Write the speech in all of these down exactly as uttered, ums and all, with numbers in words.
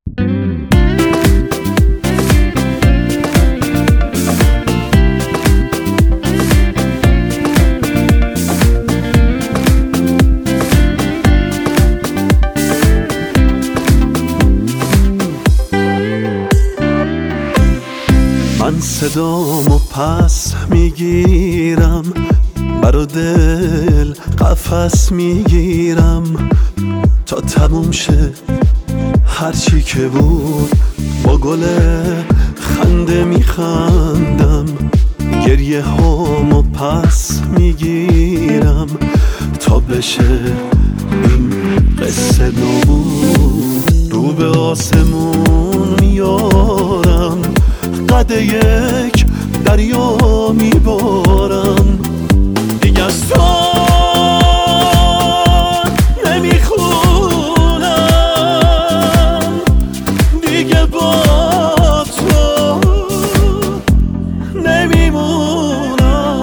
من صدامو پس میگیرم، برا دل قفس میگیرم تا تموم شه هرچی که بود. با گل خنده میخندم، گریه هامو پس میگیرم تا بشه این قصه نبود. رو به آسمون میارم، قد یک دریا میبارم، دیگه از تو نمیخونم، دیگه با تو نمیمونم.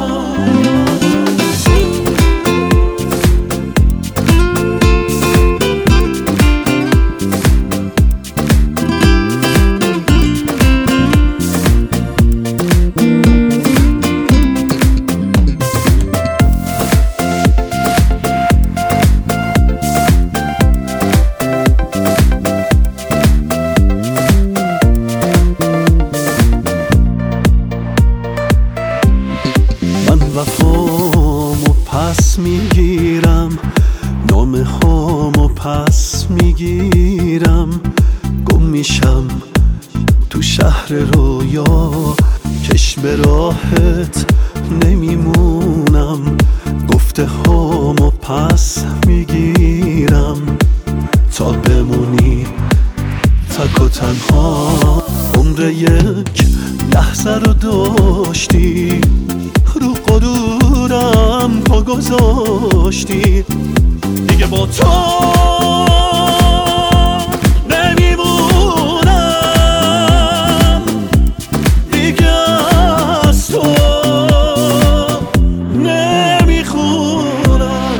وفامو پس میگیرم، نامه هامو پس میگیرم، گم میشم تو شهر رویا، کش به راحت نمیمونم. گفته هامو پس میگیرم تا بمونی تک و تنها. عمر یک لحظه رو داشتی، رو غرورم پا گذاشتی، دیگه با تو نمیمونم، دیگه از تو نمیخونم.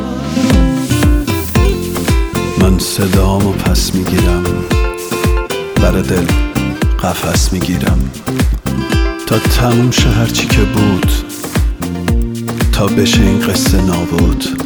من صدامو پس میگیرم، برا دل قفس میگیرم تا تموم شه هرچی که بود، تا بشه این قصه نابود.